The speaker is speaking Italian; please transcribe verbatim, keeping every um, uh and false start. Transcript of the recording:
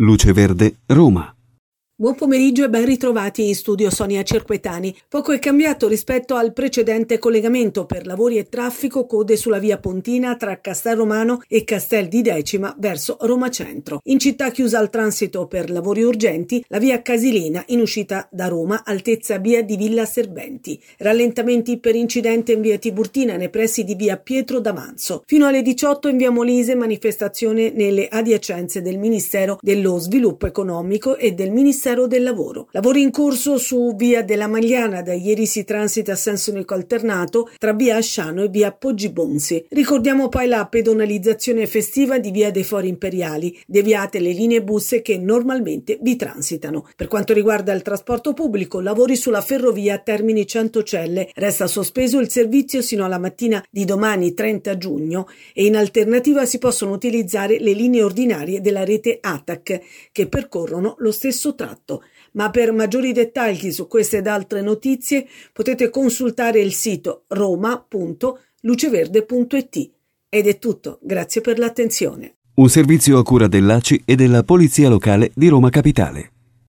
Luce Verde, Roma. Buon pomeriggio e ben ritrovati in studio Sonia Cerquetani. Poco è cambiato rispetto al precedente collegamento per lavori e traffico, code sulla via Pontina tra Castel Romano e Castel di Decima verso Roma Centro. In città chiusa al transito per lavori urgenti la via Casilina in uscita da Roma, altezza via di Villa Serventi. Rallentamenti per incidente in via Tiburtina nei pressi di via Pietro D'Avanzo. Fino alle diciotto in via Molise manifestazione nelle adiacenze del Ministero dello Sviluppo Economico e del Ministero del Lavoro. Lavori in corso su via della Magliana, da ieri si transita a senso unico alternato tra via Asciano e via Poggibonsi. Ricordiamo poi la pedonalizzazione festiva di via dei Fori Imperiali, deviate le linee bus che normalmente vi transitano. Per quanto riguarda il trasporto pubblico, lavori sulla ferrovia Termini Centocelle, resta sospeso il servizio sino alla mattina di domani trenta giugno e in alternativa si possono utilizzare le linee ordinarie della rete A T A C che percorrono lo stesso tratto. Ma per maggiori dettagli su queste ed altre notizie potete consultare il sito roma punto luceverde punto it. Ed è tutto, grazie per l'attenzione. Un servizio a cura dell'A C I e della Polizia Locale di Roma Capitale.